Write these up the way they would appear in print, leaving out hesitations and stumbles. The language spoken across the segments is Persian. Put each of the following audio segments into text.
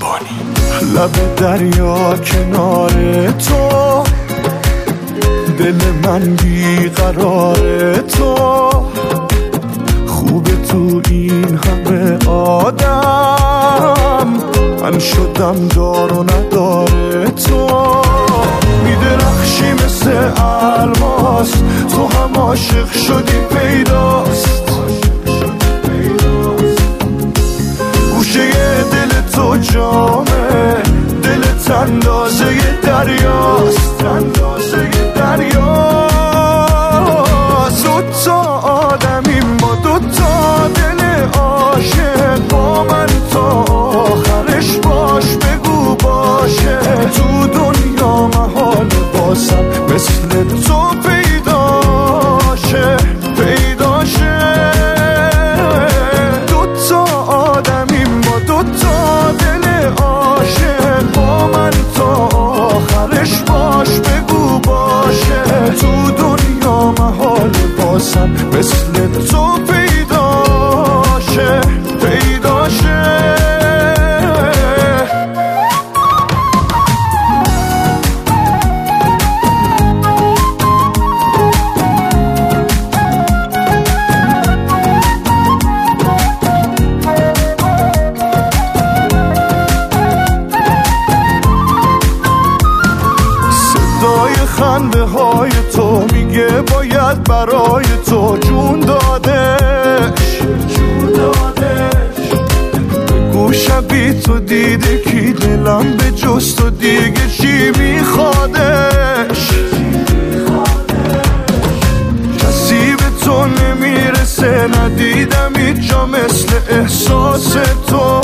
لب دریا کنار تو، دل من بیقرار تو، خوبه تو این همه آدم، من شدم دار و نداره تو. میدرخشی مثل الماس، تو هم عاشق شدی پیداست، گوشه دل تو جامه، دلت اندازه دریاست، اندازه دریاست. دوتا آدمیم ما، دوتا دل عاشق، با من تا آخرش باش، بگو باشه. تو دنیا محال باسم مثل تو پیداشه، پیداشه. دوتا آدمیم ما، دوتا دل عاشق، با من تا آخرش باش، بگو باشه. تو دنیا محال باسم مثل تو پیداشه، پیداشه. خنده های تو میگه باید برای تو جون دادش، جون دادش. بگو شبی تو دیده کی دلم به جز تو دیگه چی میخوادش، کسی به تو نمیرسه، ندیدم اینجا مثل احساس تو.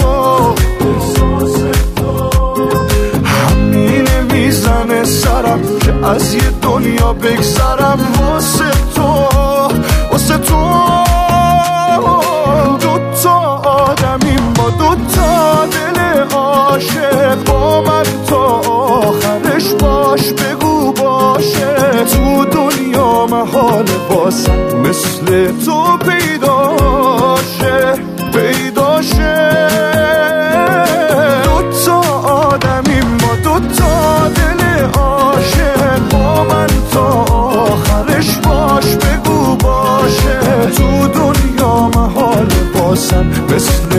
همینه میزنه سرم که از یه دنیا بگذرم واسه تو، واسه تو. دوتا آدمیم با دوتا دل عاشق، با من تا آخرش باش، بگو باشه. تو دنیا محال باسم مثل تو پیداشه، پیداشه. دوتا آدمیم با دوتا دل عاشق، با من تا آخرش باش، بگو باشه. تو دنیا محال باسم مثل